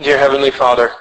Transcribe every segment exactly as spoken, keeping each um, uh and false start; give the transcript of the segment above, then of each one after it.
Dear Heavenly Father,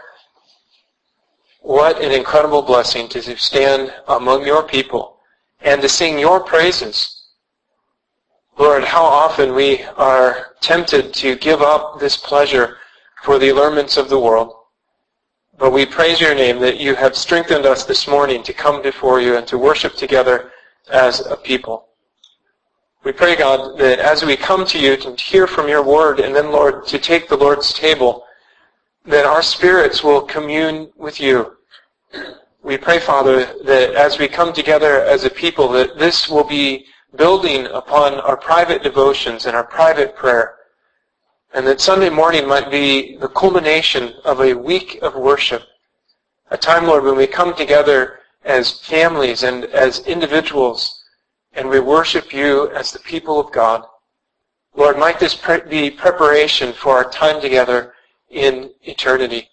what an incredible blessing to stand among your people and to sing your praises. Lord, how often we are tempted to give up this pleasure for the allurements of the world. But we praise your name that you have strengthened us this morning to come before you and to worship together as a people. We pray, God, that as we come to you to hear from your word and then, Lord, to take the Lord's table, that our spirits will commune with you. We pray, Father, that as we come together as a people, that this will be building upon our private devotions and our private prayer, and that Sunday morning might be the culmination of a week of worship, a time, Lord, when we come together as families and as individuals, and we worship you as the people of God. Lord, might this pre- be preparation for our time together in eternity.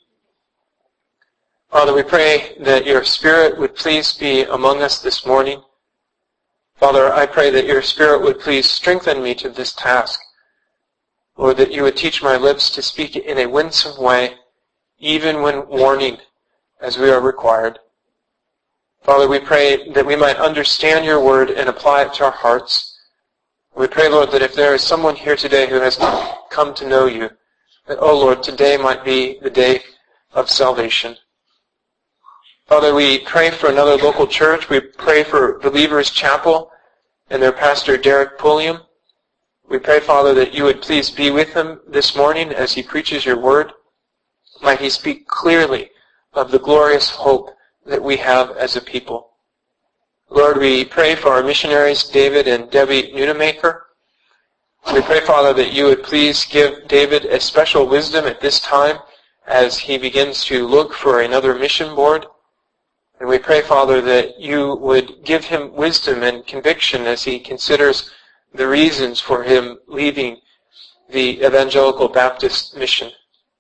Father, we pray that your Spirit would please be among us this morning. Father, I pray that your Spirit would please strengthen me to this task. Lord, that you would teach my lips to speak in a winsome way, even when warning, as we are required. Father, we pray that we might understand your word and apply it to our hearts. We pray, Lord, that if there is someone here today who has come to know you, that, oh Lord, today might be the day of salvation. Father, we pray for another local church. We pray for Believers Chapel and their pastor, Derek Pulliam. We pray, Father, that you would please be with him this morning as he preaches your word. Might he speak clearly of the glorious hope that we have as a people. Lord, we pray for our missionaries, David and Debbie Nunemaker. We pray, Father, that you would please give David a special wisdom at this time as he begins to look for another mission board. And we pray, Father, that you would give him wisdom and conviction as he considers the reasons for him leaving the Evangelical Baptist mission.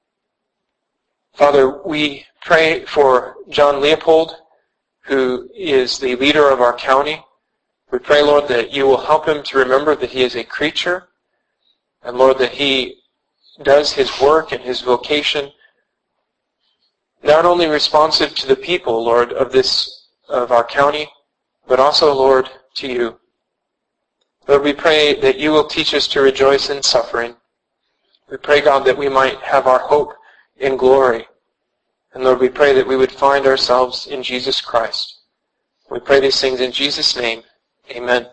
Father, we pray for John Leopold, who is the leader of our county. We pray, Lord, that you will help him to remember that he is a creature, and Lord, that he does his work and his vocation not only responsive to the people, Lord, of this, of our county, but also, Lord, to you. Lord, we pray that you will teach us to rejoice in suffering. We pray, God, that we might have our hope in glory. And Lord, we pray that we would find ourselves in Jesus Christ. We pray these things in Jesus' name. Amen.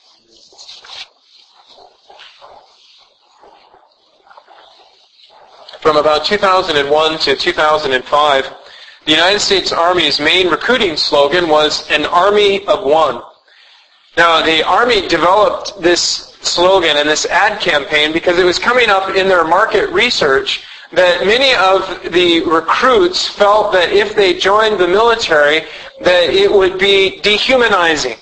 From about two thousand one to two thousand five, the United States Army's main recruiting slogan was "An Army of One." Now, the Army developed this slogan and this ad campaign because it was coming up in their market research that many of the recruits felt that if they joined the military, that it would be dehumanizing.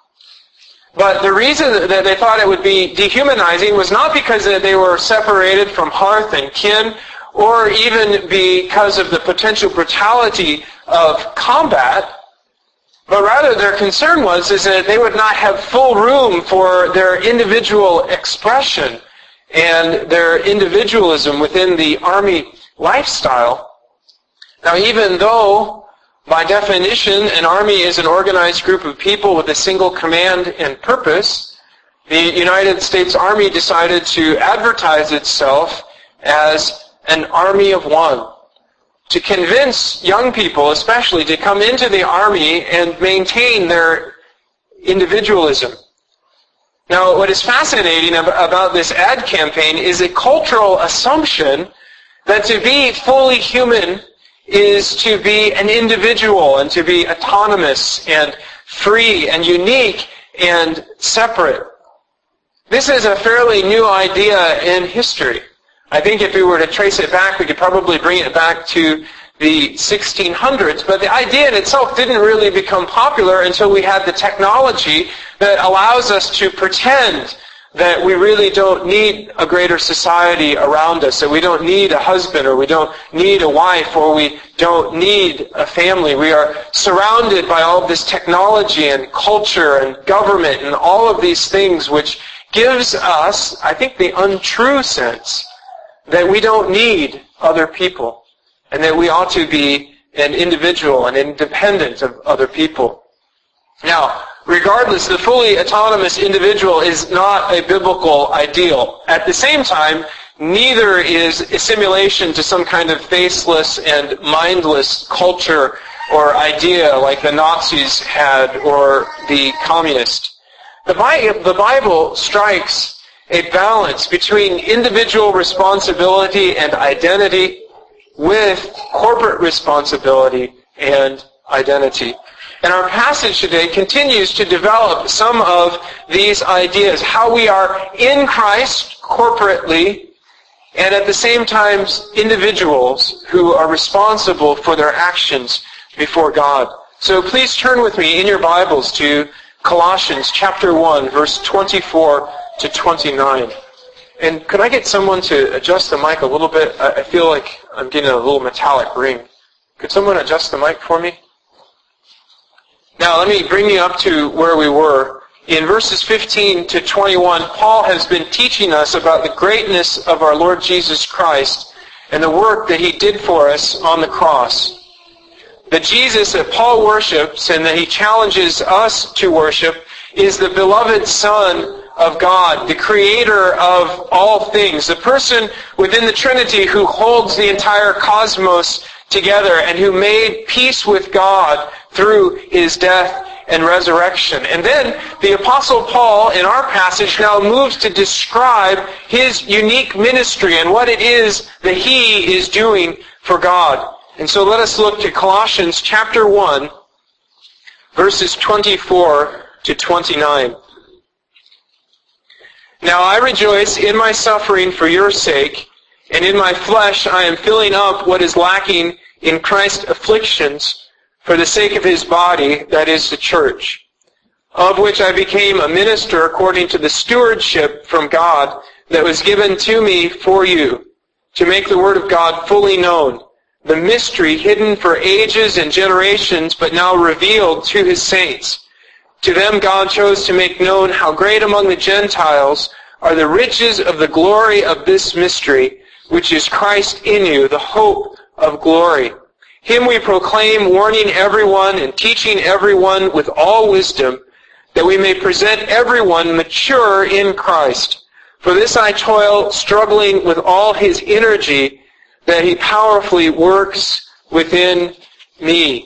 But the reason that they thought it would be dehumanizing was not because they were separated from hearth and kin, or even because of the potential brutality of combat, but rather their concern was is that they would not have full room for their individual expression and their individualism within the Army lifestyle. Now, even though, by definition, an Army is an organized group of people with a single command and purpose, the United States Army decided to advertise itself as an army of one, to convince young people especially to come into the Army and maintain their individualism. Now, what is fascinating about this ad campaign is a cultural assumption that to be fully human is to be an individual and to be autonomous and free and unique and separate. This is a fairly new idea in history. I think if we were to trace it back, we could probably bring it back to the sixteen hundreds, but the idea in itself didn't really become popular until we had the technology that allows us to pretend that we really don't need a greater society around us, that we don't need a husband, or we don't need a wife, or we don't need a family. We are surrounded by all of this technology and culture and government and all of these things, which gives us, I think, the untrue sense that we don't need other people. and that we ought to be an individual and independent of other people. Now, regardless, the fully autonomous individual is not a biblical ideal. At the same time, neither is assimilation to some kind of faceless and mindless culture or idea like the Nazis had or the communists. The Bible strikes a balance between individual responsibility and identity with corporate responsibility and identity. And our passage today continues to develop some of these ideas, how we are in Christ corporately, and at the same time individuals who are responsible for their actions before God. So please turn with me in your Bibles to Colossians chapter one, verse twenty-four to twenty-nine. And could I get someone to adjust the mic a little bit? I feel like I'm getting a little metallic ring. Could someone adjust the mic for me? Now let me bring you up to where we were. In verses fifteen to twenty-one, Paul has been teaching us about the greatness of our Lord Jesus Christ and the work that He did for us on the cross. The Jesus that Paul worships and that he challenges us to worship is the beloved Son of God, the Creator of all things, the person within the Trinity who holds the entire cosmos together and who made peace with God through His death and resurrection. And then the Apostle Paul in our passage now moves to describe his unique ministry and what it is that he is doing for God. And so let us look to Colossians chapter one, verses twenty-four to twenty-nine. Now I rejoice in my suffering for your sake, and in my flesh I am filling up what is lacking in Christ's afflictions for the sake of His body, that is the church, of which I became a minister according to the stewardship from God that was given to me for you, to make the word of God fully known, the mystery hidden for ages and generations, but now revealed to His saints. To them God chose to make known how great among the Gentiles are the riches of the glory of this mystery, which is Christ in you, the hope of glory. Him we proclaim, warning everyone and teaching everyone with all wisdom, that we may present everyone mature in Christ. For this I toil, struggling with all His energy, that He powerfully works within me.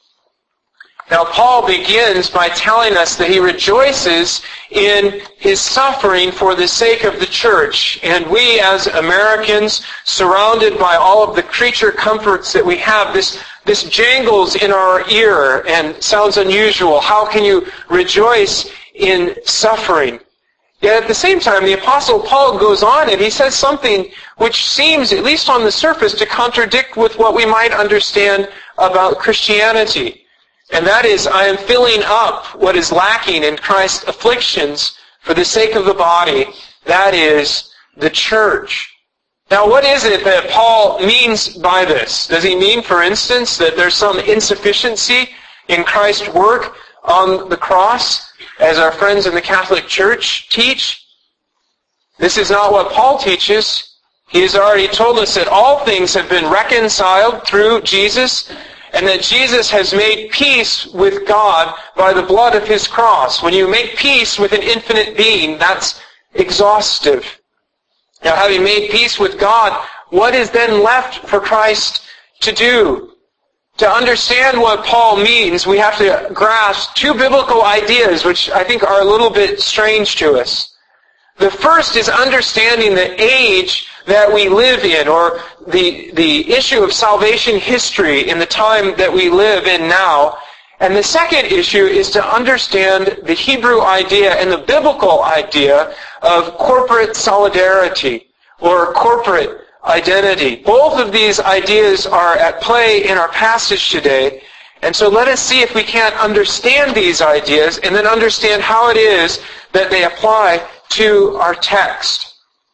Now Paul begins by telling us that he rejoices in his suffering for the sake of the church. And we as Americans, surrounded by all of the creature comforts that we have, this, this jangles in our ear and sounds unusual. How can you rejoice in suffering? Yet at the same time, the Apostle Paul goes on and he says something which seems, at least on the surface, to contradict with what we might understand about Christianity. And that is, I am filling up what is lacking in Christ's afflictions for the sake of the body, that is, the church. Now, what is it that Paul means by this? Does he mean, for instance, that there's some insufficiency in Christ's work on the cross, as our friends in the Catholic Church teach? This is not what Paul teaches. He has already told us that all things have been reconciled through Jesus, and that Jesus has made peace with God by the blood of His cross. When you make peace with an infinite being, that's exhaustive. Now, having made peace with God, what is then left for Christ to do? To understand what Paul means, we have to grasp two biblical ideas which I think are a little bit strange to us. The first is understanding the age that we live in, or the, the issue of salvation history in the time that we live in now. And the second issue is to understand the Hebrew idea and the biblical idea of corporate solidarity, or corporate identity. Both of these ideas are at play in our passage today. And so let us see if we can't understand these ideas and then understand how it is that they apply to our text.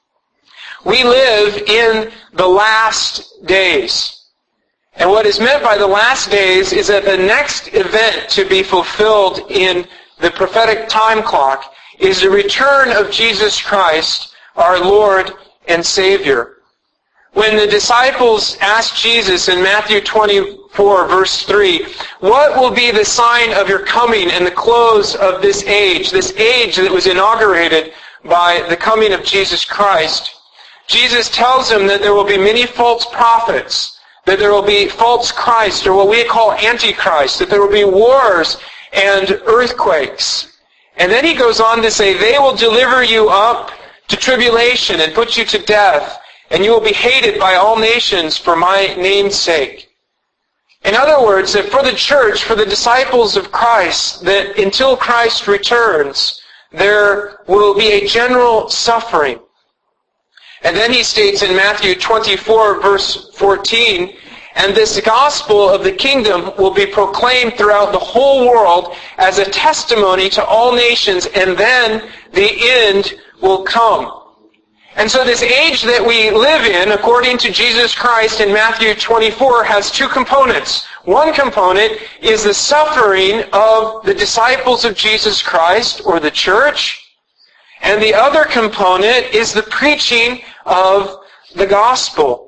We live in the last days. And what is meant by the last days is that the next event to be fulfilled in the prophetic time clock is the return of Jesus Christ, our Lord and Savior. when the disciples asked Jesus in Matthew twenty-four, verse three, what will be the sign of your coming and the close of this age, this age that was inaugurated by the coming of Jesus Christ? Jesus tells them that there will be many false prophets, that there will be false Christ, or what we call Antichrist, that there will be wars and earthquakes. And then he goes on to say, they will deliver you up to tribulation and put you to death, and you will be hated by all nations for my name's sake. In other words, that for the church, for the disciples of Christ, that until Christ returns, there will be a general suffering. And then he states in Matthew twenty-four, verse fourteen, and this gospel of the kingdom will be proclaimed throughout the whole world as a testimony to all nations, and then the end will come. And so this age that we live in, according to Jesus Christ in Matthew twenty-four, has two components. One component is the suffering of the disciples of Jesus Christ, or the church. And the other component is the preaching of the gospel.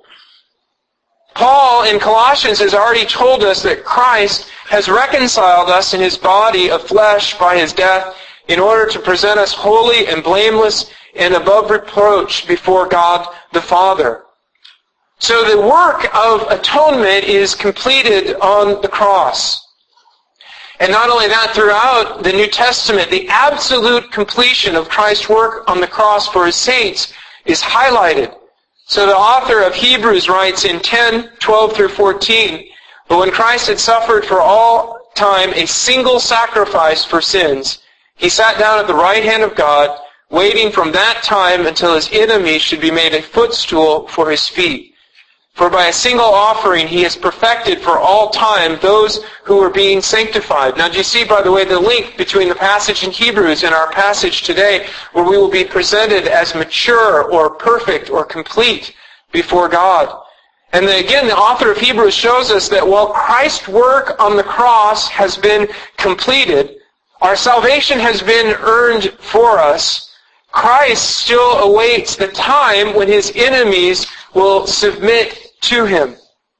Paul in Colossians has already told us that Christ has reconciled us in his body of flesh by his death in order to present us holy and blameless and above reproach before God the Father. So the work of atonement is completed on the cross. And not only that, throughout the New Testament, the absolute completion of Christ's work on the cross for his saints is highlighted. So the author of Hebrews writes in ten, twelve through fourteen, but when Christ had suffered for all time a single sacrifice for sins, he sat down at the right hand of God, waiting from that time until his enemies should be made a footstool for his feet. For by a single offering he has perfected for all time those who are being sanctified. Now do you see, by the way, the link between the passage in Hebrews and our passage today, where we will be presented as mature or perfect or complete before God. And then again, the author of Hebrews shows us that while Christ's work on the cross has been completed, our salvation has been earned for us, Christ still awaits the time when his enemies will submit to him.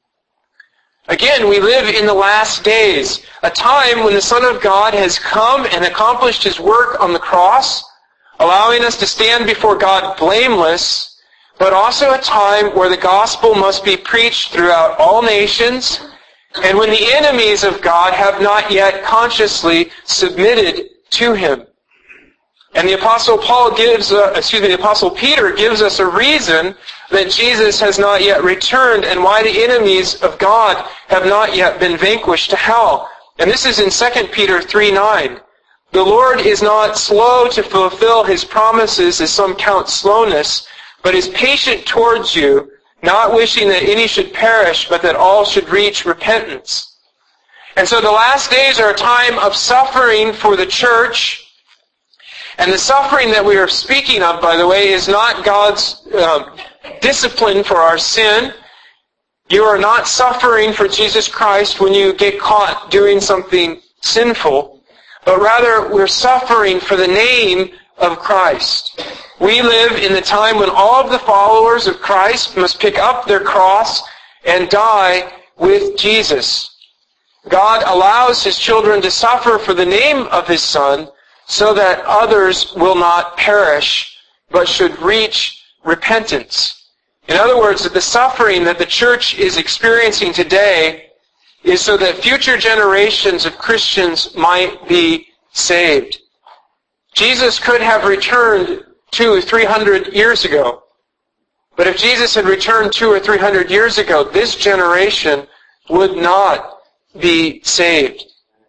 Again, we live in the last days, a time when the Son of God has come and accomplished his work on the cross, allowing us to stand before God blameless, but also a time where the gospel must be preached throughout all nations, and when the enemies of God have not yet consciously submitted to him. And the Apostle Paul gives, uh, excuse me, the Apostle Peter gives us a reason that Jesus has not yet returned and why the enemies of God have not yet been vanquished to hell. And this is in Second Peter three nine. The Lord is not slow to fulfill his promises, as some count slowness, but is patient towards you, not wishing that any should perish, but that all should reach repentance. And so the last days are a time of suffering for the church. And the suffering that we are speaking of, by the way, is not God's uh, discipline for our sin. You are not suffering for Jesus Christ when you get caught doing something sinful, but rather we're suffering for the name of Christ. We live in the time when all of the followers of Christ must pick up their cross and die with Jesus. God allows his children to suffer for the name of his Son, so that others will not perish, but should reach repentance. In other words, that the suffering that the church is experiencing today is so that future generations of Christians might be saved. Jesus could have returned two or three hundred years ago. But if Jesus had returned two or three hundred years ago, this generation would not be saved.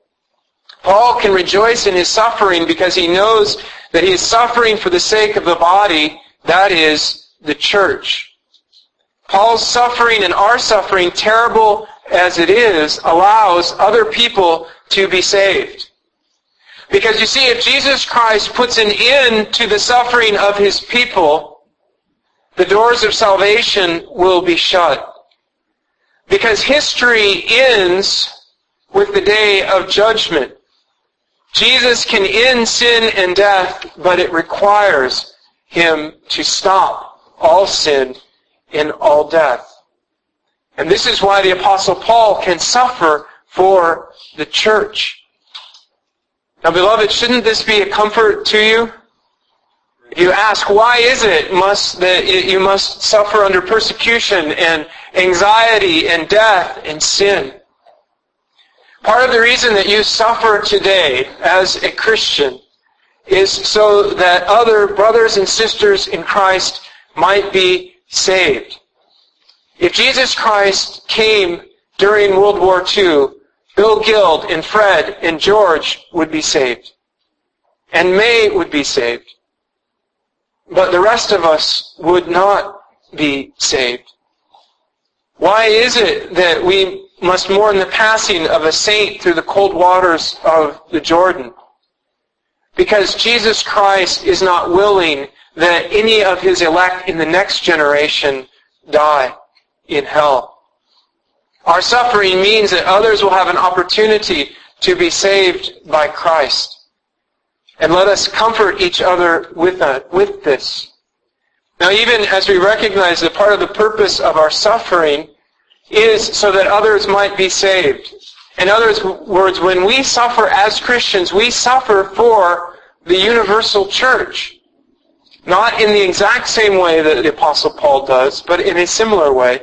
Paul can rejoice in his suffering because he knows that he is suffering for the sake of the body, that is, the church. Paul's suffering and our suffering, terrible as it is, allows other people to be saved. Because you see, if Jesus Christ puts an end to the suffering of his people, the doors of salvation will be shut. Because history ends with the day of judgment. Jesus can end sin and death, but it requires him to stop all sin in all death. And this is why the Apostle Paul can suffer for the church. Now, beloved, shouldn't this be a comfort to you? You ask, why is it must that you must suffer under persecution and anxiety and death and sin? Part of the reason that you suffer today as a Christian is so that other brothers and sisters in Christ might be saved. If Jesus Christ came during World War Two, Bill Guild and Fred and George would be saved. And May would be saved. But the rest of us would not be saved. Why is it that we must mourn the passing of a saint through the cold waters of the Jordan? Because Jesus Christ is not willing that any of His elect in the next generation die in hell. Our suffering means that others will have an opportunity to be saved by Christ. And let us comfort each other with that, with this. Now, even as we recognize that part of the purpose of our suffering is so that others might be saved. In other words, when we suffer as Christians, we suffer for the universal church. Not in the exact same way that the Apostle Paul does, but in a similar way.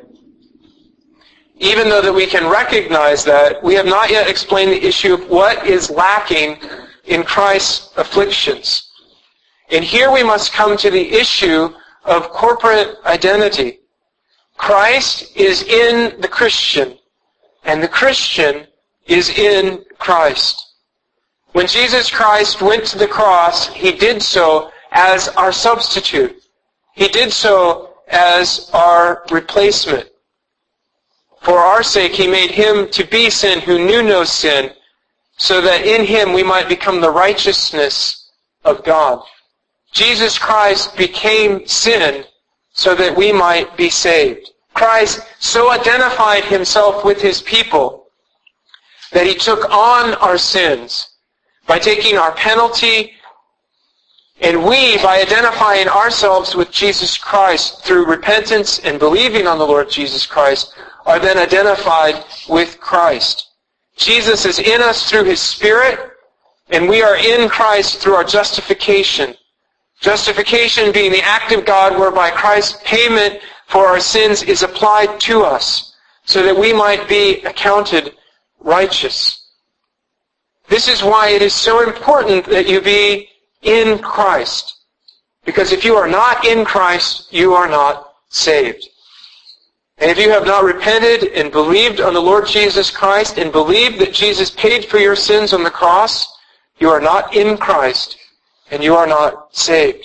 Even though that we can recognize that, we have not yet explained the issue of what is lacking in Christ's afflictions. And here we must come to the issue of corporate identity. Christ is in the Christian, and the Christian is in Christ. When Jesus Christ went to the cross, He did so as our substitute. He did so as our replacement. For our sake, He made Him to be sin who knew no sin, so that in Him we might become the righteousness of God. Jesus Christ became sin so that we might be saved. Christ so identified Himself with His people that He took on our sins by taking our penalty, and we, by identifying ourselves with Jesus Christ through repentance and believing on the Lord Jesus Christ, are then identified with Christ. Jesus is in us through His Spirit, and we are in Christ through our justification. Justification being the act of God whereby Christ's payment for our sins is applied to us, so that we might be accounted righteous. This is why it is so important that you be in Christ. Because if you are not in Christ, you are not saved. And if you have not repented and believed on the Lord Jesus Christ and believed that Jesus paid for your sins on the cross, you are not in Christ and you are not saved.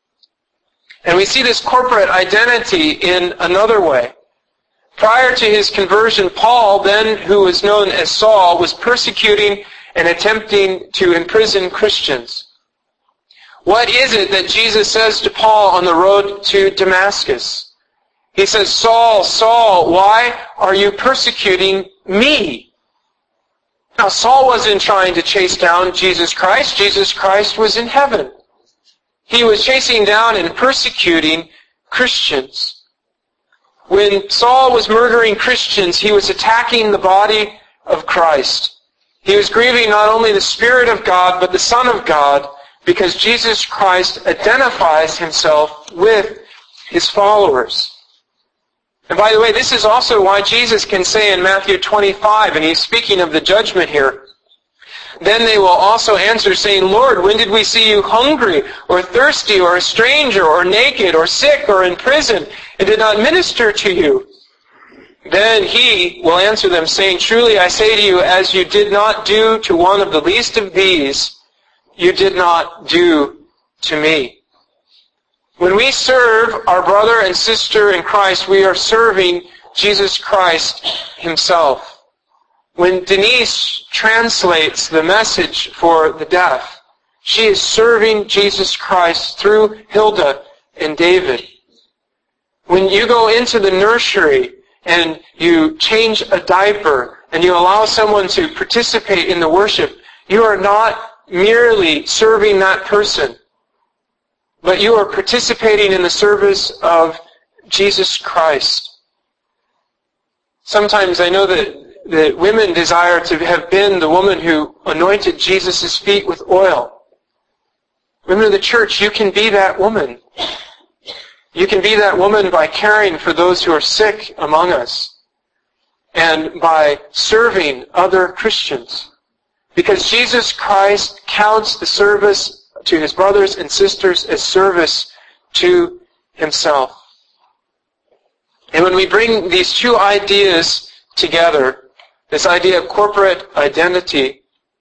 And we see this corporate identity in another way. Prior to his conversion, Paul, then who was known as Saul, was persecuting and attempting to imprison Christians. What is it that Jesus says to Paul on the road to Damascus? He says, Saul, Saul, why are you persecuting me? Now, Saul wasn't trying to chase down Jesus Christ. Jesus Christ was in heaven. He was chasing down and persecuting Christians. When Saul was murdering Christians, he was attacking the body of Christ. He was grieving not only the Spirit of God, but the Son of God, because Jesus Christ identifies Himself with His followers. And by the way, this is also why Jesus can say in Matthew twenty-five, and He's speaking of the judgment here, then they will also answer, saying, Lord, when did we see you hungry, or thirsty, or a stranger, or naked, or sick, or in prison, and did not minister to you? Then He will answer them, saying, truly I say to you, as you did not do to one of the least of these, you did not do to me. When we serve our brother and sister in Christ, we are serving Jesus Christ Himself. When Denise translates the message for the deaf, she is serving Jesus Christ through Hilda and David. When you go into the nursery and you change a diaper and you allow someone to participate in the worship, you are not merely serving that person, but you are participating in the service of Jesus Christ. Sometimes I know that, that women desire to have been the woman who anointed Jesus' feet with oil. Women of the church, you can be that woman. You can be that woman by caring for those who are sick among us and by serving other Christians. Because Jesus Christ counts the service to his brothers and sisters as service to himself. And when we bring these two ideas together, this idea of corporate identity,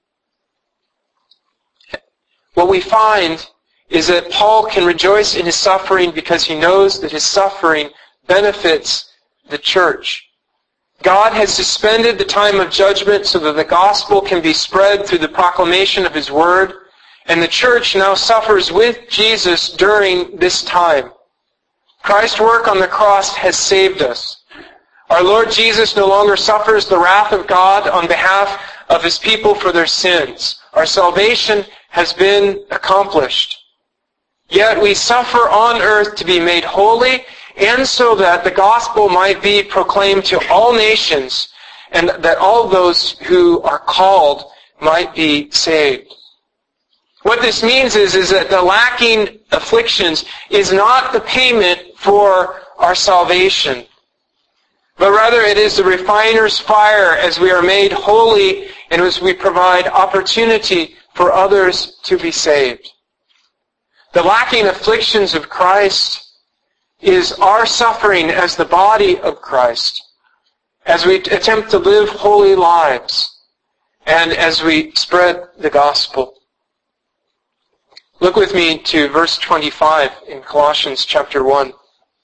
what we find is that Paul can rejoice in his suffering because he knows that his suffering benefits the church. God has suspended the time of judgment so that the gospel can be spread through the proclamation of his word, and the church now suffers with Jesus during this time. Christ's work on the cross has saved us. Our Lord Jesus no longer suffers the wrath of God on behalf of his people for their sins. Our salvation has been accomplished. Yet we suffer on earth to be made holy, and so that the gospel might be proclaimed to all nations, and that all those who are called might be saved. What this means is, is that the lacking afflictions is not the payment for our salvation, but rather it is the refiner's fire as we are made holy and as we provide opportunity for others to be saved. The lacking afflictions of Christ is our suffering as the body of Christ, as we attempt to live holy lives, and as we spread the gospel. Look with me to verse twenty-five in Colossians chapter one.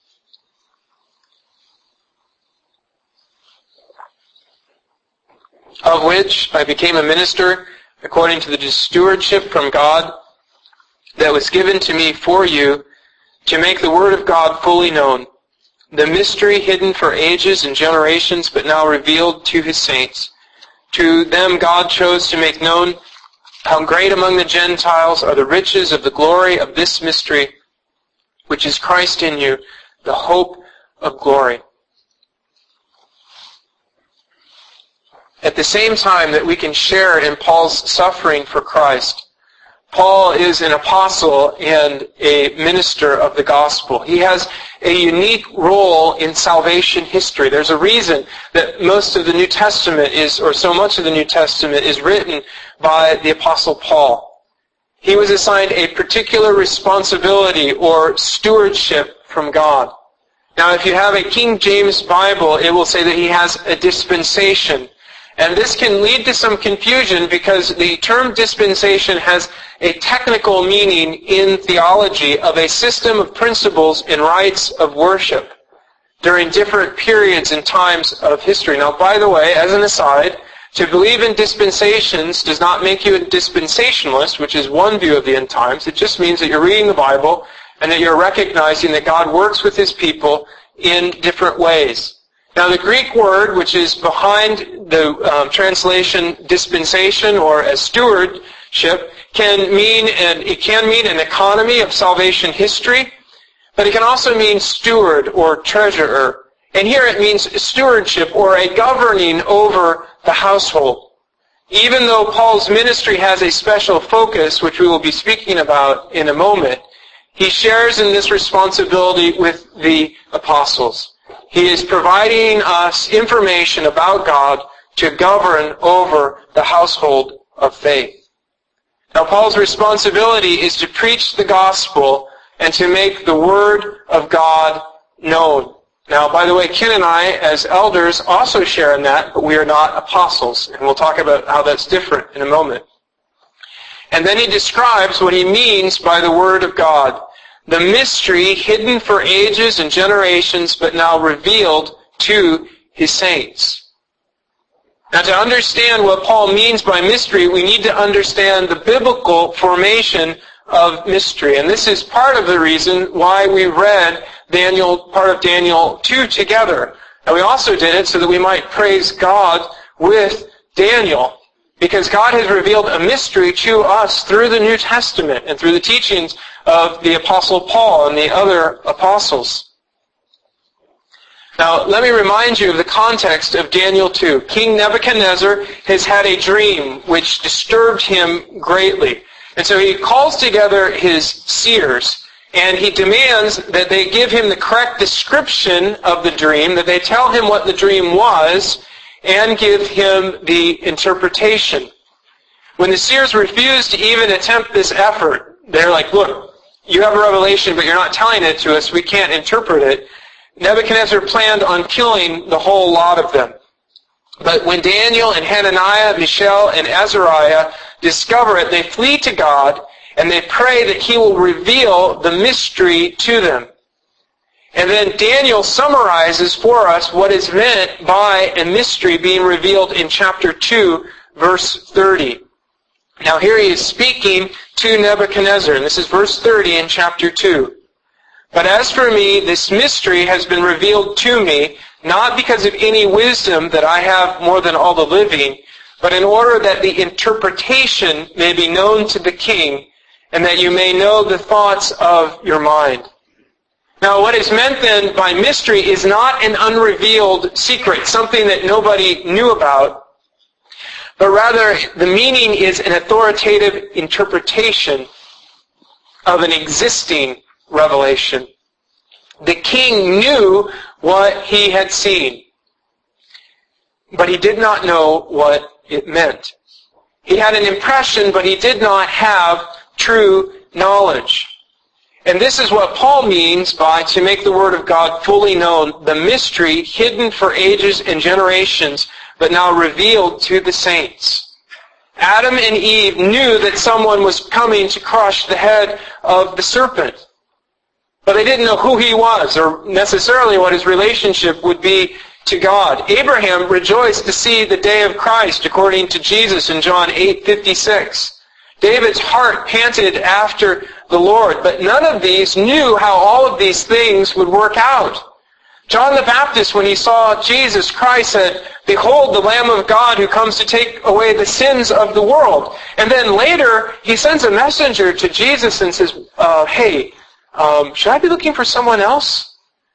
Of which I became a minister according to the stewardship from God that was given to me for you, to make the word of God fully known, the mystery hidden for ages and generations, but now revealed to his saints. To them God chose to make known how great among the Gentiles are the riches of the glory of this mystery, which is Christ in you, the hope of glory. At the same time that we can share in Paul's suffering for Christ, Paul is an apostle and a minister of the gospel. He has a unique role in salvation history. There's a reason that most of the New Testament is, or so much of the New Testament is written by the apostle Paul. He was assigned a particular responsibility or stewardship from God. Now, if you have a King James Bible, it will say that he has a dispensation. And this can lead to some confusion because the term dispensation has a technical meaning in theology of a system of principles and rites of worship during different periods and times of history. Now, by the way, as an aside, to believe in dispensations does not make you a dispensationalist, which is one view of the end times. It just means that you're reading the Bible and that you're recognizing that God works with his people in different ways. Now, the Greek word, which is behind the um, translation dispensation or as stewardship, can mean, and it can mean an economy of salvation history, but it can also mean steward or treasurer. And here it means stewardship or a governing over the household. Even though Paul's ministry has a special focus, which we will be speaking about in a moment, he shares in this responsibility with the apostles. He is providing us information about God to govern over the household of faith. Now, Paul's responsibility is to preach the gospel and to make the word of God known. Now, by the way, Ken and I, as elders, also share in that, but we are not apostles. And we'll talk about how that's different in a moment. And then he describes what he means by the word of God. The mystery hidden for ages and generations, but now revealed to his saints. Now, to understand what Paul means by mystery, we need to understand the biblical formation of mystery. And this is part of the reason why we read Daniel, part of Daniel two together. And we also did it so that we might praise God with Daniel. Because God has revealed a mystery to us through the New Testament and through the teachings of the Apostle Paul and the other apostles. Now, let me remind you of the context of Daniel two. King Nebuchadnezzar has had a dream which disturbed him greatly. And so he calls together his seers, and he demands that they give him the correct description of the dream, that they tell him what the dream was, and give him the interpretation. When the seers refuse to even attempt this effort, they're like, look, you have a revelation, but you're not telling it to us. We can't interpret it. Nebuchadnezzar planned on killing the whole lot of them. But when Daniel and Hananiah, Mishael, and Azariah discover it, they flee to God, and they pray that He will reveal the mystery to them. And then Daniel summarizes for us what is meant by a mystery being revealed in chapter two, verse thirty. Now here he is speaking to Nebuchadnezzar, and this is verse thirty in chapter two. But as for me, this mystery has been revealed to me, not because of any wisdom that I have more than all the living, but in order that the interpretation may be known to the king, and that you may know the thoughts of your mind. Now, what is meant then by mystery is not an unrevealed secret, something that nobody knew about, but rather the meaning is an authoritative interpretation of an existing revelation. The king knew what he had seen, but he did not know what it meant. He had an impression, but he did not have true knowledge. And this is what Paul means by to make the Word of God fully known, the mystery hidden for ages and generations, but now revealed to the saints. Adam and Eve knew that someone was coming to crush the head of the serpent. But they didn't know who he was or necessarily what his relationship would be to God. Abraham rejoiced to see the day of Christ, according to Jesus in John eight fifty-six. David's heart panted after the Lord, but none of these knew how all of these things would work out. John the Baptist, when he saw Jesus Christ, said, "Behold the Lamb of God who comes to take away the sins of the world." And then later, he sends a messenger to Jesus and says, uh, hey, um, should I be looking for someone else?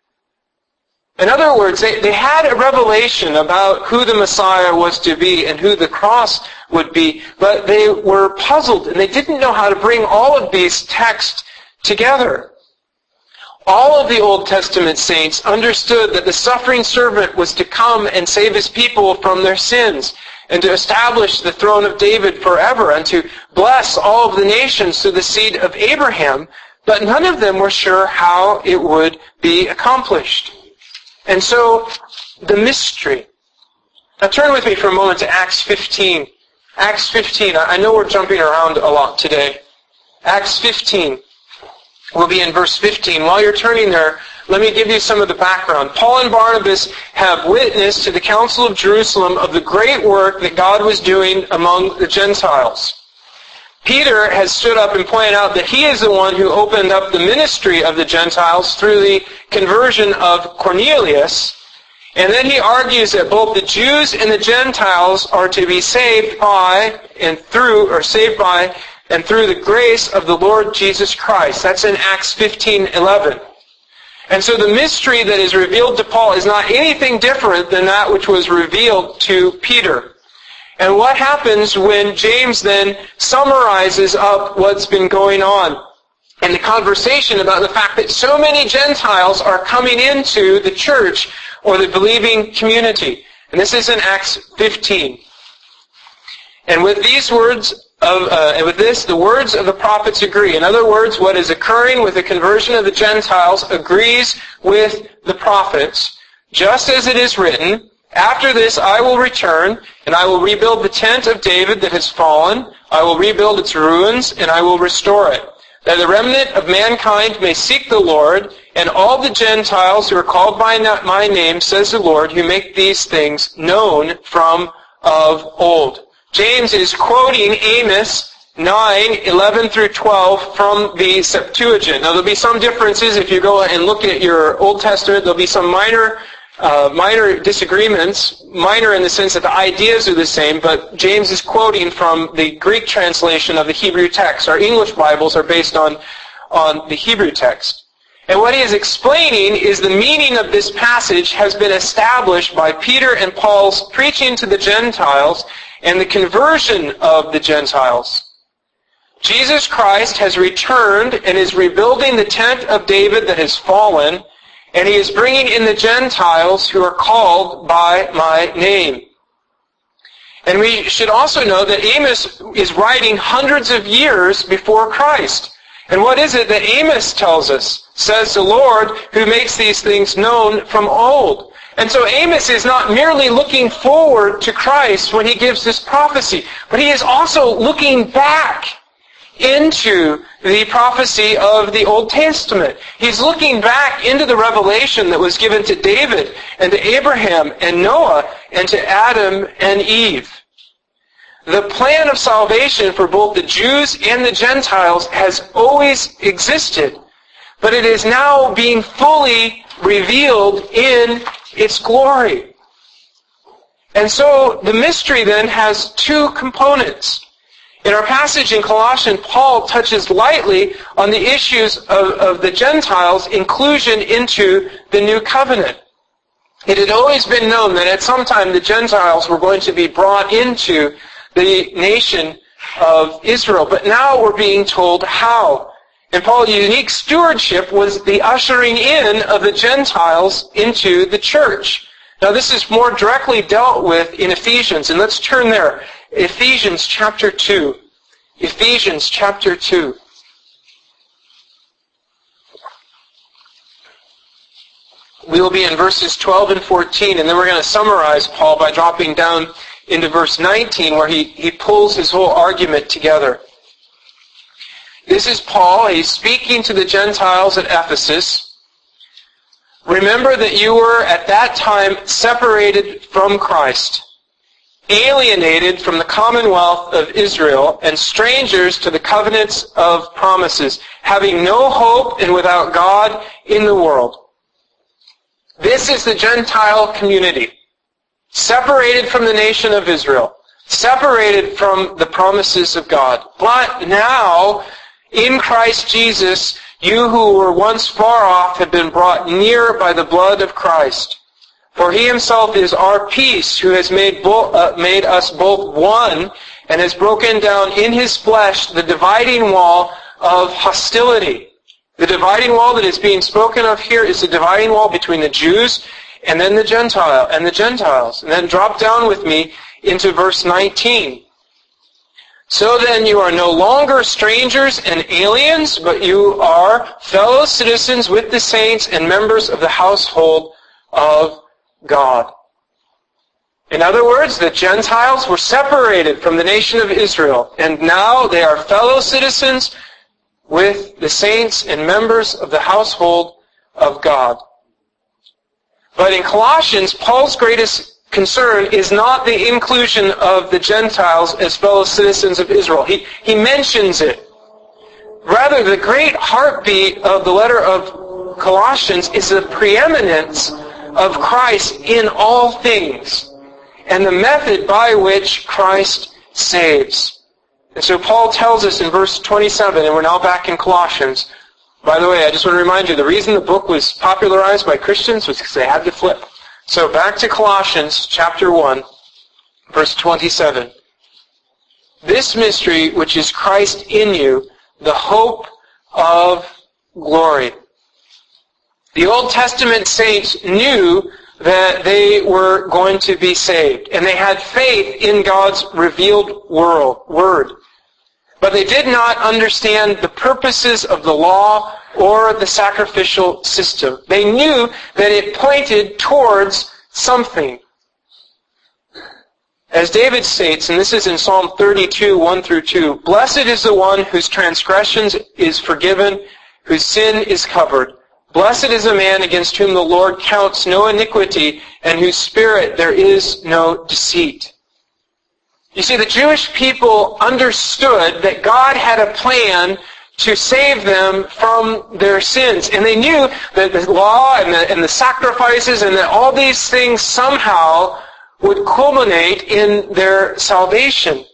In other words, they, they had a revelation about who the Messiah was to be and who the cross would be, but they were puzzled and they didn't know how to bring all of these texts together. All of the Old Testament saints understood that the suffering servant was to come and save his people from their sins and to establish the throne of David forever and to bless all of the nations through the seed of Abraham, but none of them were sure how it would be accomplished. And so, the mystery. Now turn with me for a moment to Acts fifteen. Acts fifteen. I know we're jumping around a lot today. Acts fifteen. We'll be in verse fifteen. While you're turning there, let me give you some of the background. Paul and Barnabas have witnessed to the Council of Jerusalem of the great work that God was doing among the Gentiles. Peter has stood up and pointed out that he is the one who opened up the ministry of the Gentiles through the conversion of Cornelius. And then he argues that both the Jews and the Gentiles are to be saved by and through, or saved by and through the grace of the Lord Jesus Christ. That's in Acts fifteen eleven. And so the mystery that is revealed to Paul is not anything different than that which was revealed to Peter. And what happens when James then summarizes up what's been going on and the conversation about the fact that so many Gentiles are coming into the church or the believing community. And this is in Acts fifteen. And with these words of, uh, and with this, the words of the prophets agree. In other words, what is occurring with the conversion of the Gentiles agrees with the prophets, just as it is written, "After this I will return, and I will rebuild the tent of David that has fallen. I will rebuild its ruins, and I will restore it, that the remnant of mankind may seek the Lord, and all the Gentiles who are called by my name, says the Lord, who make these things known from of old." James is quoting Amos nine eleven through twelve from the Septuagint. Now there'll be some differences if you go and look at your Old Testament. There'll be some minor Uh, minor disagreements, minor in the sense that the ideas are the same, but James is quoting from the Greek translation of the Hebrew text. Our English Bibles are based on, on the Hebrew text. And what he is explaining is the meaning of this passage has been established by Peter and Paul's preaching to the Gentiles and the conversion of the Gentiles. Jesus Christ has returned and is rebuilding the tent of David that has fallen, and he is bringing in the Gentiles who are called by my name. And we should also know that Amos is writing hundreds of years before Christ. And what is it that Amos tells us? Says the Lord, who makes these things known from old. And so Amos is not merely looking forward to Christ when he gives this prophecy, but he is also looking back into the prophecy of the Old Testament. He's looking back into the revelation that was given to David and to Abraham and Noah and to Adam and Eve. The plan of salvation for both the Jews and the Gentiles has always existed, but it is now being fully revealed in its glory. And so the mystery then has two components. In our passage in Colossians, Paul touches lightly on the issues of, of the Gentiles' inclusion into the new covenant. It had always been known that at some time the Gentiles were going to be brought into the nation of Israel, but now we're being told how. And Paul's unique stewardship was the ushering in of the Gentiles into the church. Now this is more directly dealt with in Ephesians, and let's turn there. Ephesians chapter two. Ephesians chapter two. We will be in verses twelve and fourteen, and then we're going to summarize Paul by dropping down into verse nineteen, where he, he pulls his whole argument together. This is Paul. He's speaking to the Gentiles at Ephesus. Remember that you were at that time separated from Christ, alienated from the commonwealth of Israel, and strangers to the covenants of promises, having no hope and without God in the world. This is the Gentile community, separated from the nation of Israel, separated from the promises of God. But now, in Christ Jesus, you who were once far off have been brought near by the blood of Christ. For he himself is our peace, who has made, bo- uh, made us both one, and has broken down in his flesh the dividing wall of hostility. The dividing wall that is being spoken of here is the dividing wall between the Jews and then the Gentile and the Gentiles. And then drop down with me into verse nineteen. So then you are no longer strangers and aliens, but you are fellow citizens with the saints and members of the household of God. In other words, the Gentiles were separated from the nation of Israel, and now they are fellow citizens with the saints and members of the household of God. But in Colossians, Paul's greatest concern is not the inclusion of the Gentiles as fellow citizens of Israel. He, he mentions it. Rather, the great heartbeat of the letter of Colossians is the preeminence of Christ in all things, and the method by which Christ saves. And so Paul tells us in verse twenty-seven, and we're now back in Colossians. By the way, I just want to remind you, the reason the book was popularized by Christians was because they had to flip. So back to Colossians chapter one, verse twenty-seven. This mystery, which is Christ in you, the hope of glory. The Old Testament saints knew that they were going to be saved, and they had faith in God's revealed world, word. But they did not understand the purposes of the law or the sacrificial system. They knew that it pointed towards something. As David states, and this is in Psalm thirty-two, one through two, "Blessed is the one whose transgressions is forgiven, whose sin is covered. Blessed is the man against whom the Lord counts no iniquity, and whose spirit there is no deceit." You see, the Jewish people understood that God had a plan to save them from their sins. And they knew that the law and the, and the sacrifices and that all these things somehow would culminate in their salvation.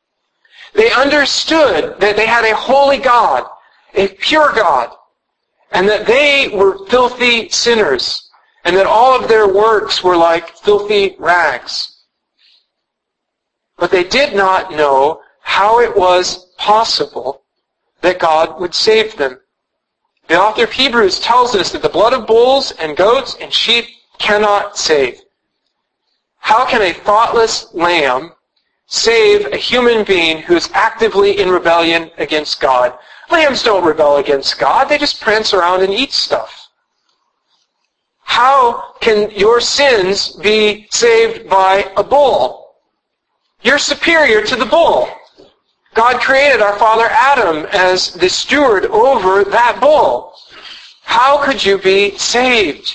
They understood that they had a holy God, a pure God, and that they were filthy sinners, and that all of their works were like filthy rags. But they did not know how it was possible that God would save them. The author of Hebrews tells us that the blood of bulls and goats and sheep cannot save. How can a thoughtless lamb save a human being who is actively in rebellion against God? Lambs don't rebel against God. They just prance around and eat stuff. How can your sins be saved by a bull? You're superior to the bull. God created our father Adam as the steward over that bull. How could you be saved?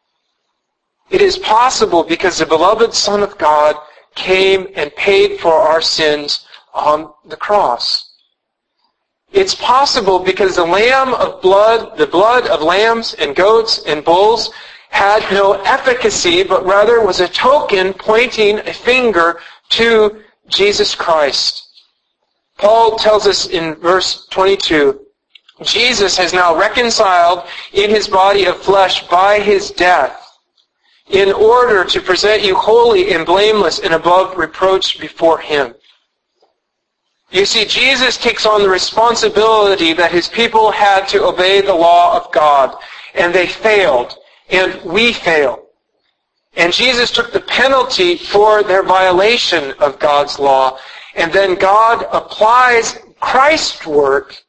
It is possible because the beloved Son of God came and paid for our sins on the cross. It's possible because the lamb of blood, the blood of lambs and goats and bulls had no efficacy, but rather was a token pointing a finger to Jesus Christ. Paul tells us in verse twenty-two, Jesus has now reconciled in his body of flesh by his death, in order to present you holy and blameless and above reproach before him. You see, Jesus takes on the responsibility that his people had to obey the law of God, and they failed, and we failed. And Jesus took the penalty for their violation of God's law, and then God applies Christ's work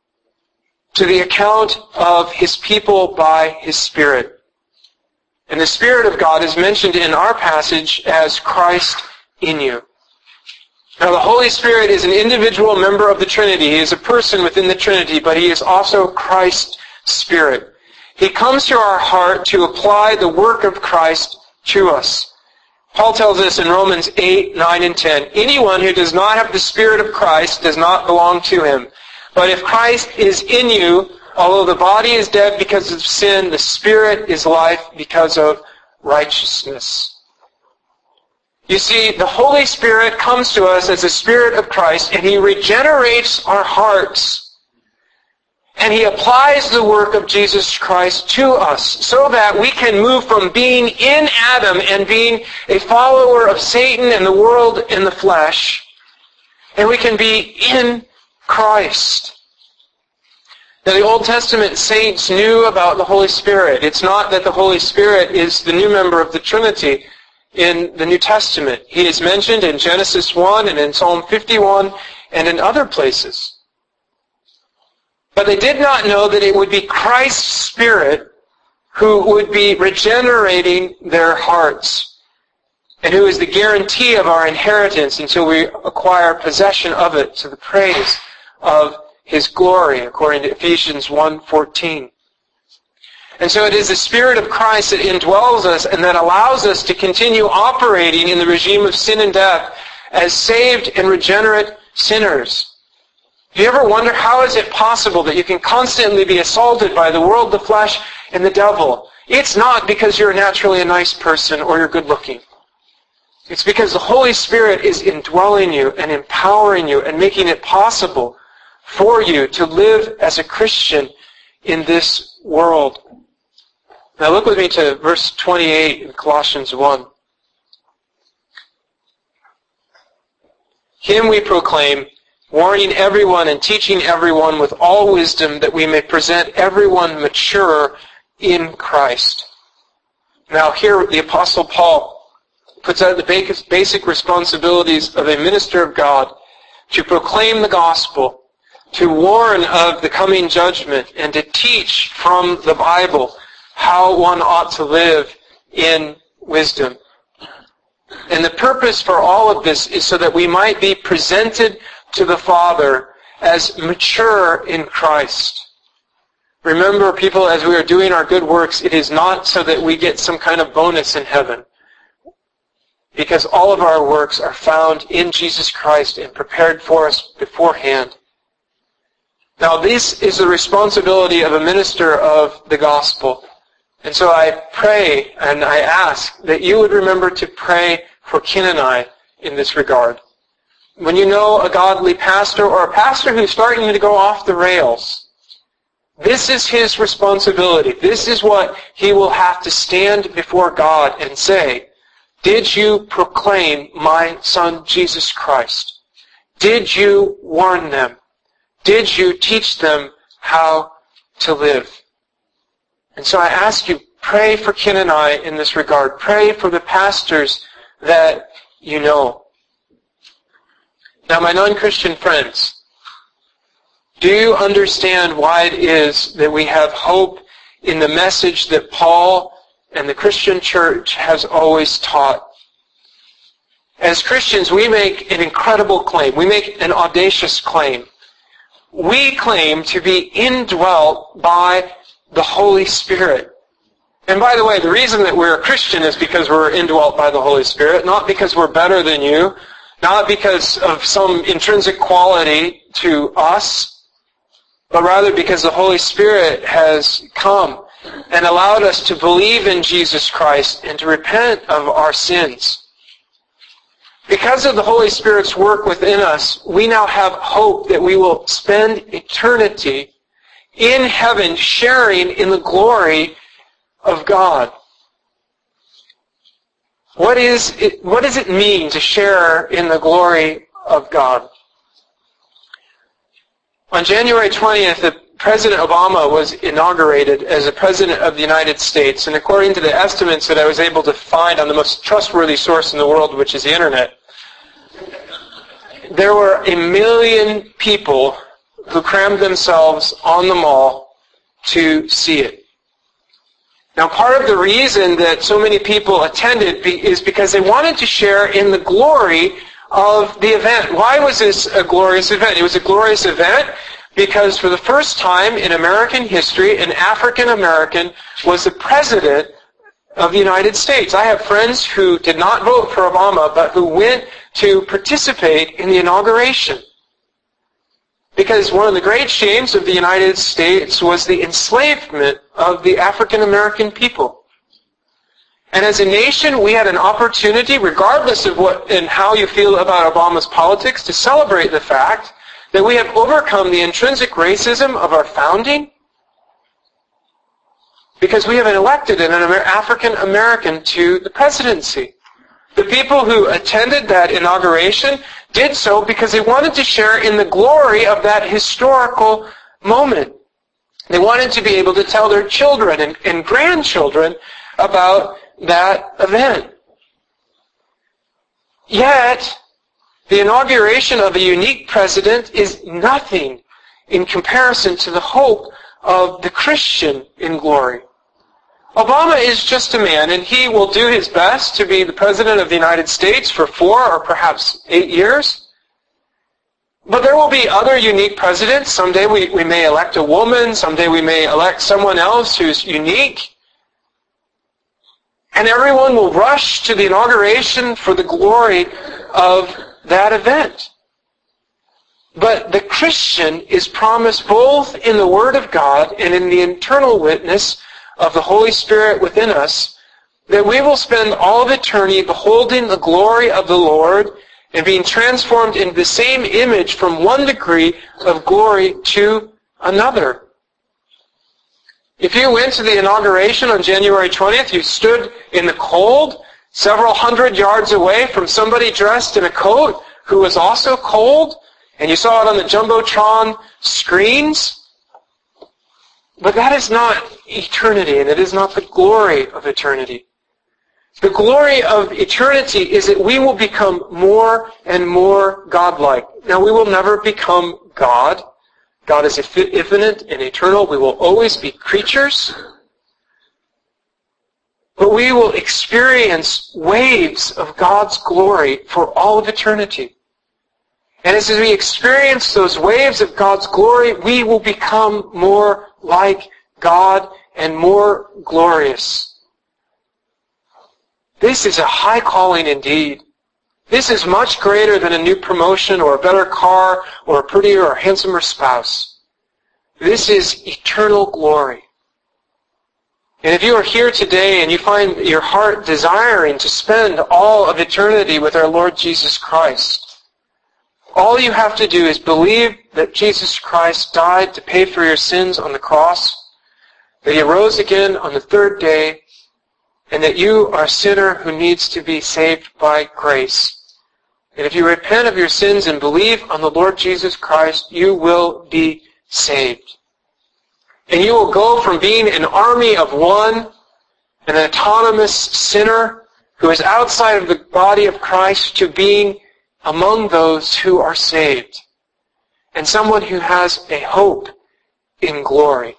to the account of his people by his Spirit. And the Spirit of God is mentioned in our passage as Christ in you. Now, the Holy Spirit is an individual member of the Trinity. He is a person within the Trinity, but he is also Christ's Spirit. He comes to our heart to apply the work of Christ to us. Paul tells us in Romans eight, nine, and ten, anyone who does not have the Spirit of Christ does not belong to him. But if Christ is in you, although the body is dead because of sin, the Spirit is life because of righteousness. You see, the Holy Spirit comes to us as the Spirit of Christ, and he regenerates our hearts. And he applies the work of Jesus Christ to us so that we can move from being in Adam and being a follower of Satan and the world and the flesh, and we can be in Christ. Now, the Old Testament saints knew about the Holy Spirit. It's not that the Holy Spirit is the new member of the Trinity in the New Testament. He is mentioned in Genesis one and in Psalm fifty-one and in other places. But they did not know that it would be Christ's Spirit who would be regenerating their hearts, and who is the guarantee of our inheritance until we acquire possession of it to the praise of his glory, according to Ephesians one fourteen. And so it is the Spirit of Christ that indwells us and that allows us to continue operating in the regime of sin and death as saved and regenerate sinners. Do you ever wonder how is it possible that you can constantly be assaulted by the world, the flesh, and the devil? It's not because you're naturally a nice person or you're good looking. It's because the Holy Spirit is indwelling you and empowering you and making it possible for you to live as a Christian in this world. Now look with me to verse twenty-eight in Colossians one. Him we proclaim, warning everyone and teaching everyone with all wisdom, that we may present everyone mature in Christ. Now here the Apostle Paul puts out the basic responsibilities of a minister of God to proclaim the gospel, to warn of the coming judgment, and to teach from the Bible how one ought to live in wisdom. And the purpose for all of this is so that we might be presented to the Father as mature in Christ. Remember, people, as we are doing our good works, it is not so that we get some kind of bonus in heaven, because all of our works are found in Jesus Christ and prepared for us beforehand. Now, this is the responsibility of a minister of the gospel. And so I pray and I ask that you would remember to pray for Ken and I in this regard. When you know a godly pastor or a pastor who's starting to go off the rails, This is his responsibility. This is what he will have to stand before God and say, did you proclaim my Son Jesus Christ? Did you warn them? Did you teach them how to live? And so I ask you, pray for Ken and I in this regard. Pray for the pastors that you know. Now, my non-Christian friends, do you understand why it is that we have hope in the message that Paul and the Christian church has always taught? As Christians, we make an incredible claim. We make an audacious claim. We claim to be indwelt by the Holy Spirit. And by the way, the reason that we're a Christian is because we're indwelt by the Holy Spirit, not because we're better than you, not because of some intrinsic quality to us, but rather because the Holy Spirit has come and allowed us to believe in Jesus Christ and to repent of our sins. Because of the Holy Spirit's work within us, we now have hope that we will spend eternity in heaven sharing in the glory of God. What is it, what does it mean to share in the glory of God? On January twentieth, President Obama was inaugurated as the President of the United States, and according to the estimates that I was able to find on the most trustworthy source in the world, which is the Internet, there were a million people who crammed themselves on the mall to see it. Now, part of the reason that so many people attended is because they wanted to share in the glory of the event. Why was this a glorious event? It was a glorious event because for the first time in American history, an African American was the President of the United States. I have friends who did not vote for Obama, but who went to participate in the inauguration. Because one of the great shames of the United States was the enslavement of the African American people. And as a nation, we had an opportunity, regardless of what and how you feel about Obama's politics, to celebrate the fact that we have overcome the intrinsic racism of our founding because we have elected an African American to the presidency. The people who attended that inauguration did so because they wanted to share in the glory of that historical moment. They wanted to be able to tell their children and, and grandchildren about that event. Yet, the inauguration of a unique president is nothing in comparison to the hope of the Christian in glory. Obama is just a man, and he will do his best to be the President of the United States for four or perhaps eight years. But there will be other unique presidents. Someday we, we may elect a woman. Someday we may elect someone else who's unique. And everyone will rush to the inauguration for the glory of that event. But the Christian is promised both in the Word of God and in the internal witness of the Holy Spirit within us that we will spend all of eternity beholding the glory of the Lord and being transformed into the same image from one degree of glory to another. If you went to the inauguration on January twentieth, you stood in the cold several hundred yards away from somebody dressed in a coat who was also cold, and you saw it on the Jumbotron screens. But that is not eternity, and it is not the glory of eternity. The glory of eternity is that we will become more and more godlike. Now, we will never become God. God is infinite and eternal. We will always be creatures. But we will experience waves of God's glory for all of eternity. And as we experience those waves of God's glory, we will become more like God and more glorious. This is a high calling indeed. This is much greater than a new promotion or a better car or a prettier or handsomer spouse. This is eternal glory. And if you are here today and you find your heart desiring to spend all of eternity with our Lord Jesus Christ, All you have to do is believe that Jesus Christ died to pay for your sins on the cross, that He rose again on the third day, and that you are a sinner who needs to be saved by grace. And if you repent of your sins and believe on the Lord Jesus Christ, you will be saved. And you will go from being an army of one, an autonomous sinner who is outside of the body of Christ, to being among those who are saved, and someone who has a hope in glory.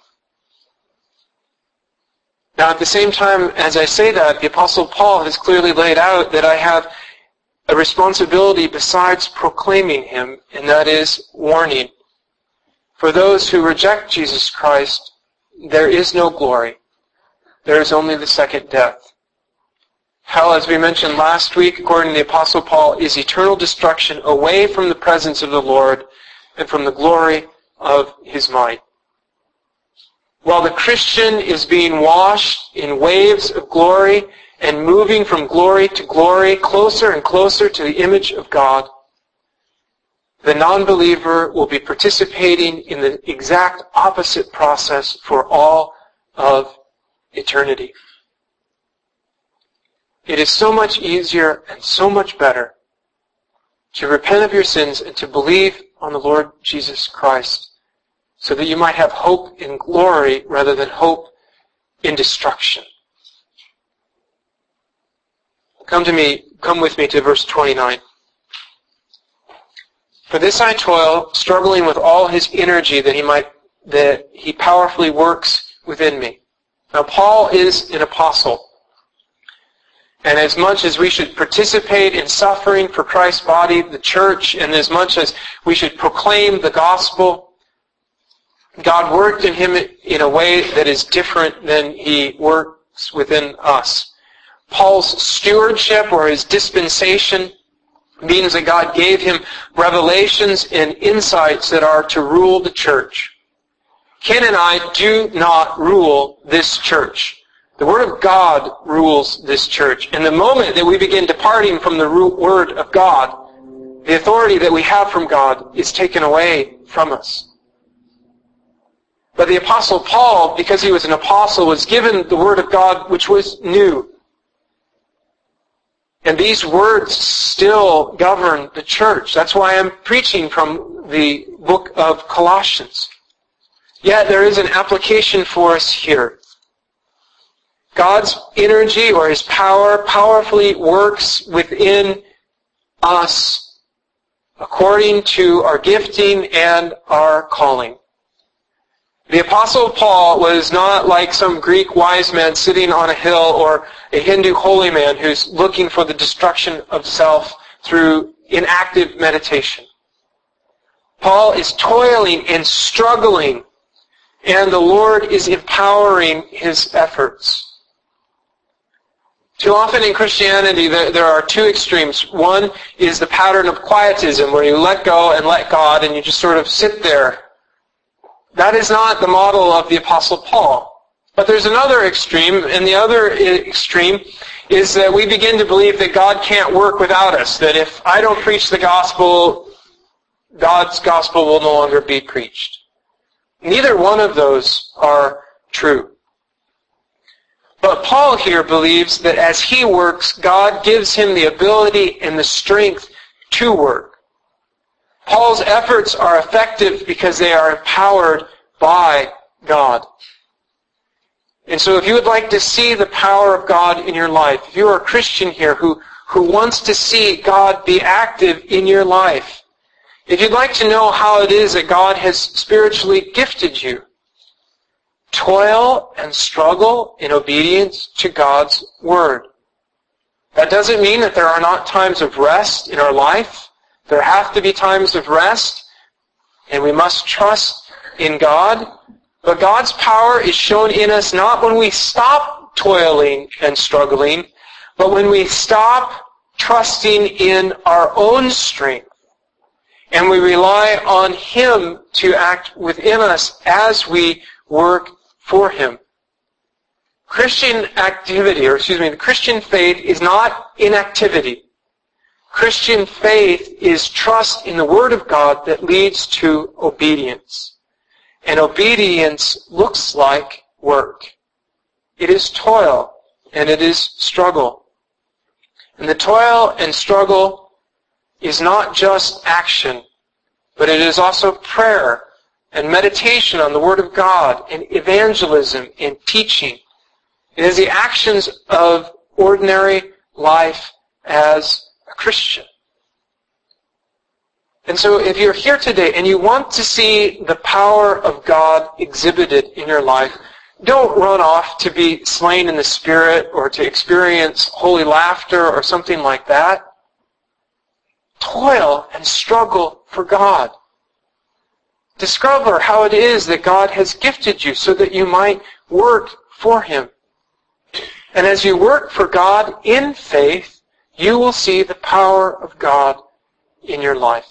Now, at the same time, as I say that, the Apostle Paul has clearly laid out that I have a responsibility besides proclaiming Him, and that is warning. For those who reject Jesus Christ, there is no glory. There is only the second death. Hell, as we mentioned last week, according to the Apostle Paul, is eternal destruction away from the presence of the Lord and from the glory of His might. While the Christian is being washed in waves of glory and moving from glory to glory, closer and closer to the image of God, the non-believer will be participating in the exact opposite process for all of eternity. It is so much easier and so much better to repent of your sins and to believe on the Lord Jesus Christ, so that you might have hope in glory rather than hope in destruction. Come to me, come with me to verse twenty-nine. For this I toil, struggling with all his energy that he might, that he powerfully works within me. Now, Paul is an apostle. And as much as we should participate in suffering for Christ's body, the church, and as much as we should proclaim the gospel, God worked in him in a way that is different than He works within us. Paul's stewardship, or his dispensation, means that God gave him revelations and insights that are to rule the church. Ken and I do not rule this church. The Word of God rules this church. And the moment that we begin departing from the Word of God, the authority that we have from God is taken away from us. But the Apostle Paul, because he was an apostle, was given the Word of God, which was new. And these words still govern the church. That's why I'm preaching from the book of Colossians. Yet there is an application for us here. God's energy, or His power, powerfully works within us according to our gifting and our calling. The Apostle Paul was not like some Greek wise man sitting on a hill, or a Hindu holy man who's looking for the destruction of self through inactive meditation. Paul is toiling and struggling, and the Lord is empowering his efforts. Too often in Christianity, there are two extremes. One is the pattern of quietism, where you let go and let God, and you just sort of sit there. That is not the model of the Apostle Paul. But there's another extreme, and the other extreme is that we begin to believe that God can't work without us, that if I don't preach the gospel, God's gospel will no longer be preached. Neither one of those are true. But Paul here believes that as he works, God gives him the ability and the strength to work. Paul's efforts are effective because they are empowered by God. And so if you would like to see the power of God in your life, if you are a Christian here who, who wants to see God be active in your life, if you'd like to know how it is that God has spiritually gifted you, toil and struggle in obedience to God's Word. That doesn't mean that there are not times of rest in our life. There have to be times of rest, and we must trust in God. But God's power is shown in us not when we stop toiling and struggling, but when we stop trusting in our own strength, and we rely on Him to act within us as we work for Him. Christian activity, or excuse me, the Christian faith is not inactivity. Christian faith is trust in the Word of God that leads to obedience. And obedience looks like work. It is toil and it is struggle. And the toil and struggle is not just action, but it is also prayer and meditation on the Word of God and evangelism and teaching. It is the actions of ordinary life as a Christian. And so if you're here today and you want to see the power of God exhibited in your life, don't run off to be slain in the Spirit or to experience holy laughter or something like that. Toil and struggle for God. Discover how it is that God has gifted you so that you might work for Him. And as you work for God in faith, you will see the power of God in your life.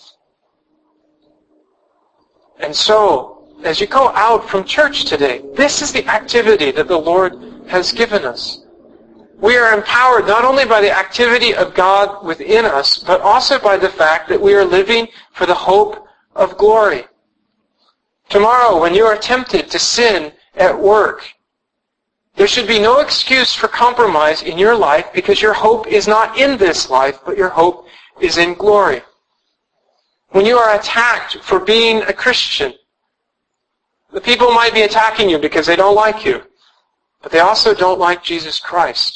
And so, as you go out from church today, this is the activity that the Lord has given us. We are empowered not only by the activity of God within us, but also by the fact that we are living for the hope of glory. Tomorrow, when you are tempted to sin at work, there should be no excuse for compromise in your life because your hope is not in this life, but your hope is in glory. When you are attacked for being a Christian, the people might be attacking you because they don't like you, but they also don't like Jesus Christ.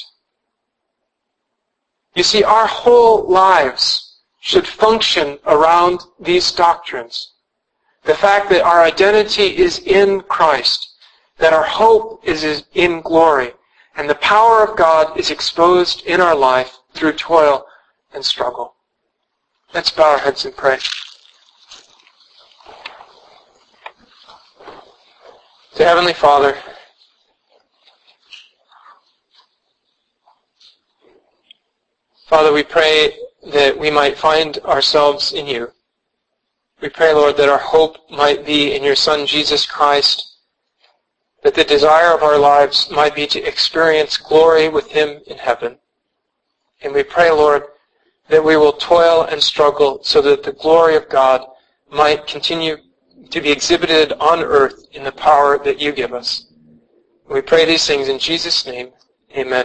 You see, our whole lives should function around these doctrines. The fact that our identity is in Christ, that our hope is in glory, and the power of God is exposed in our life through toil and struggle. Let's bow our heads and pray. To Heavenly Father, Father, we pray that we might find ourselves in You. We pray, Lord, that our hope might be in Your Son, Jesus Christ, that the desire of our lives might be to experience glory with Him in heaven. And we pray, Lord, that we will toil and struggle so that the glory of God might continue to be exhibited on earth in the power that You give us. We pray these things in Jesus' name. Amen.